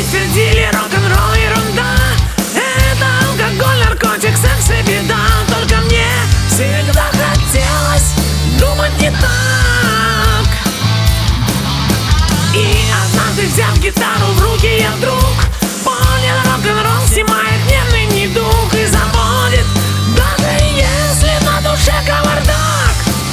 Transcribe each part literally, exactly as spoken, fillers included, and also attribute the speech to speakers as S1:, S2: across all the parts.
S1: твердили: рок-н-ролл ерунда, это алкоголь, наркотик, секс и беда. Только мне всегда хотелось думать не так. И однажды, взяв гитару в руки, я вдруг понял: рок-н-ролл снимает нервный недуг и заводит, даже если на душе кавардак.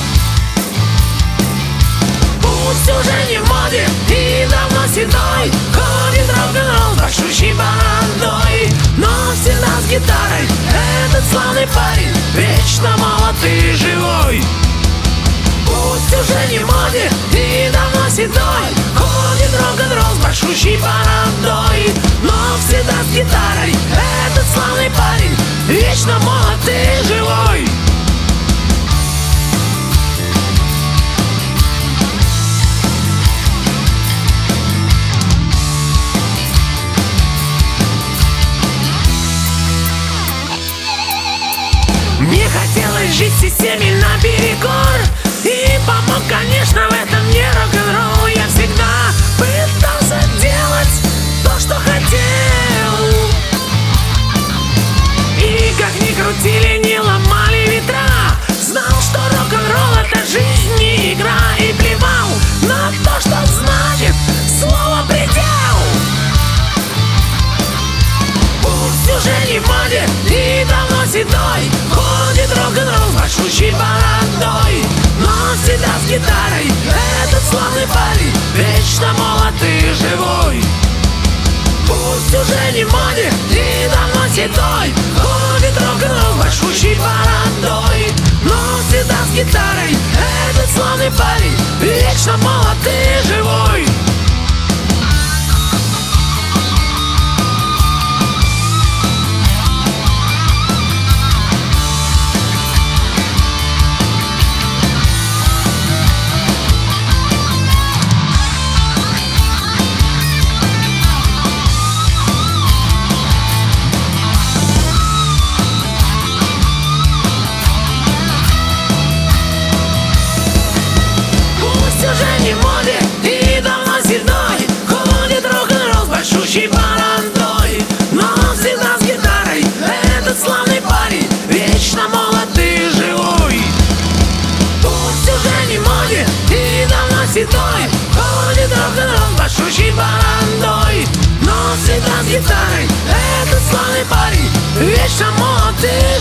S1: Пусть уже не в моде и давно седой ходит рок-н-ролл, большущий бородой, но всегда с гитарой этот славный парень, вечно молод и живой. Пусть уже не в моде и давно седой ходит рок-н-ролл с большущей бородой, но всегда с гитарой этот славный парень, вечно молод и живой. Мне хотелось жить системе наперекор, и помог, конечно, в этом мне рок-н-ролл. Я всегда пытался делать то, что хотел, и как ни крутили, не ломали ветра, знал, что рок-н-ролл — это жизнь, не игра, и плевал на то, что значит слово «предел». Пусть уже не в моде и давно седой ходит рок-н-ролл с большущей бородой, но всегда с гитарой этот славный парень, вечно молод и живой. Пусть уже не в моде и давно седой ходит рок-н-ролл с большущей бородой, но всегда с гитарой этот славный парень, вечно молод и живой. Уже не в моде и давно седой ходит рок-н-ролл с большущей бородой, но всегда с гитарой этот славный парень, вечно молод и живой. Пусть уже не в моде и давно седой ходит рок-н-ролл с большущей бородой, но всегда с гитарой этот славный парень, вечно молод и